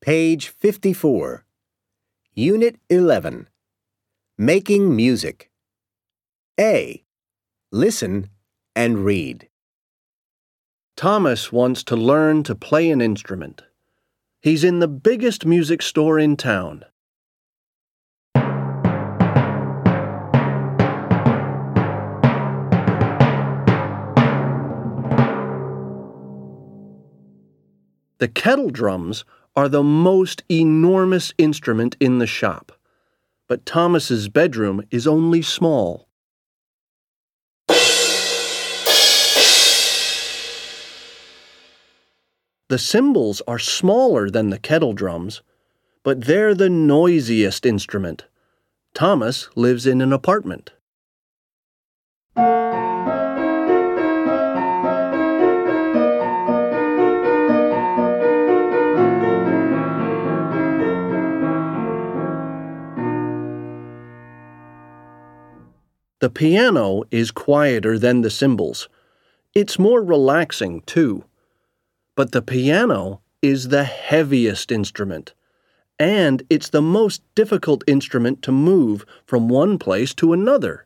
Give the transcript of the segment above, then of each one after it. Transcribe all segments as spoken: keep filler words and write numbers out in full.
Page fifty-four. Unit eleven. Making music. A. Listen and read. Thomas wants to learn to play an instrument. He's in the biggest music store in town. The kettle drums are the most enormous instrument in the shop, but Thomas's bedroom is only small. The cymbals are smaller than the kettle drums, but they're the noisiest instrument. Thomas lives in an apartment. The piano is quieter than the cymbals. It's more relaxing, too. But the piano is the heaviest instrument, and it's the most difficult instrument to move from one place to another.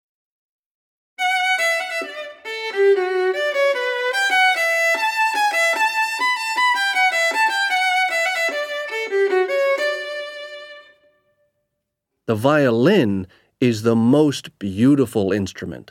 The violin is the most beautiful instrument.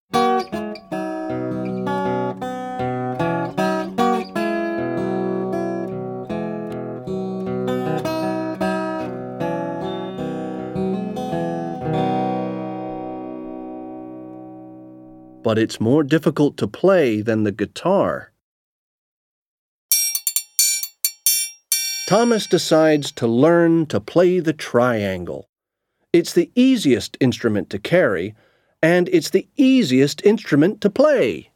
But it's more difficult to play than the guitar. Thomas decides to learn to play the triangle. It's the easiest instrument to carry, and it's the easiest instrument to play.